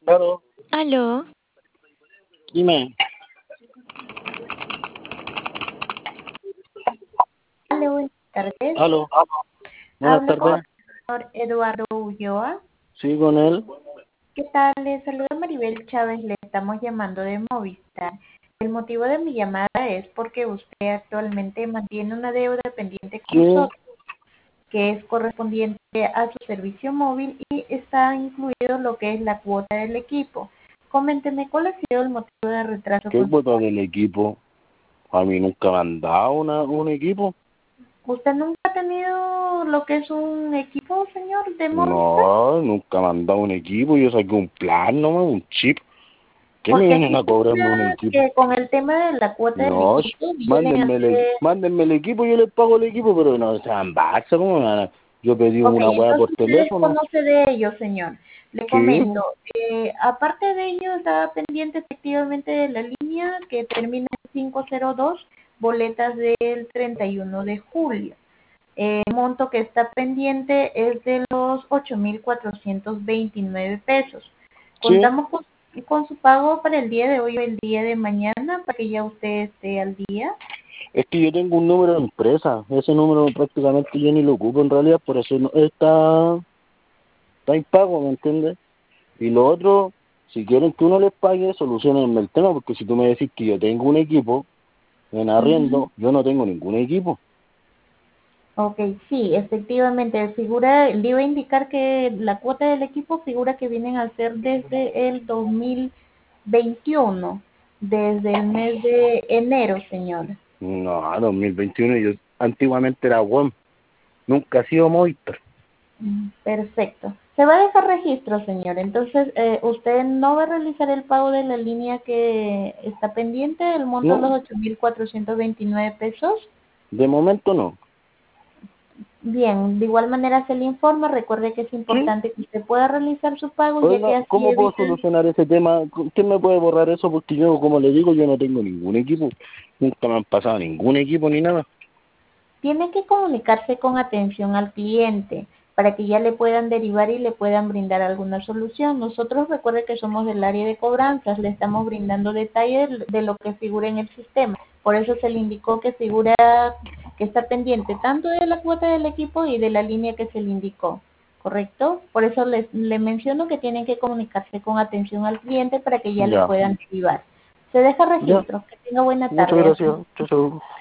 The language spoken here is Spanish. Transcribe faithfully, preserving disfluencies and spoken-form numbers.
Aló, Aló, dime. Hola, buenas tardes. Aló, buenas Hablo con tardes. el señor Eduardo Ulloa. Sí, con él. ¿Qué tal? Le saluda Maribel Chávez. Le estamos llamando de Movistar. El motivo de mi llamada es porque usted actualmente mantiene una deuda pendiente con Sí, nosotros, que es correspondiente a su servicio móvil y está incluido lo que es la cuota del equipo. Coménteme, ¿cuál ha sido el motivo de retraso ¿qué con su cuota pago? del equipo? A mí nunca me han dado una, un equipo. ¿Usted nunca ha tenido lo que es un equipo, señor, de Movistar? No, nunca me han dado un equipo. Yo saqué un plan, no un chip. ¿Qué me Porque vienen aquí a cobrarme un figura equipo? que con el tema de la cuota del No, sh- equipo vienen a mándenme el, ser... mándenme el equipo, yo les pago el equipo, pero no sean baxas, ¿cómo me van a- Yo pedí Ok, una weá por entonces usted teléfono. desconoce de ello, señor. Le ¿Qué? comento, eh, aparte de ello, está pendiente efectivamente de la línea que termina en quinientos dos, boletas del treinta y uno de julio. El monto que está pendiente es de los ocho mil cuatrocientos veintinueve pesos. Sí. Contamos con, con su pago para el día de hoy o el día de mañana para que ya usted esté al día. Es que yo tengo un número de empresa. Ese número prácticamente yo ni lo ocupo en realidad, por eso no, está, está impago, ¿me entiendes? Y lo otro, si quieren que uno les pague, solucionenme el tema, porque si tú me decís que yo tengo un equipo en Ujú. arriendo, yo no tengo ningún equipo. Ok, sí, efectivamente, figura, le iba a indicar que la cuota del equipo figura que vienen a ser desde el dos mil veintiuno, desde el mes de enero, señora. No, dos mil veintiuno yo antiguamente era W O M, nunca ha sido Movistar. Mm, Perfecto. Se va a dejar registro, señor. Entonces, eh, usted no va a realizar el pago de la línea que está pendiente, el monto de No, los ocho mil cuatrocientos veintinueve pesos. de momento no. Bien, de igual manera se le informa. Recuerde que es Sí. importante que usted pueda realizar su pago, ya que Oiga, así ¿cómo puedo evita. solucionar ese tema? ¿Quién me puede borrar eso? Porque yo, como le digo, yo no tengo ningún equipo. Nunca me han pasado ningún equipo ni nada. Tiene que comunicarse con atención al cliente para que ya le puedan derivar y le puedan brindar alguna solución. Nosotros recuerde que somos del área de cobranzas, le estamos brindando detalles de lo que figura en el sistema. Por eso se le indicó que figura que está pendiente tanto de la cuota del equipo y de la línea que se le indicó, ¿correcto? Por eso le, le menciono que tienen que comunicarse con atención al cliente para que ya le Ya, puedan derivar. Se deja ya. registro. Que tenga buena Muchas tarde. Hasta gracias. Chao, chao.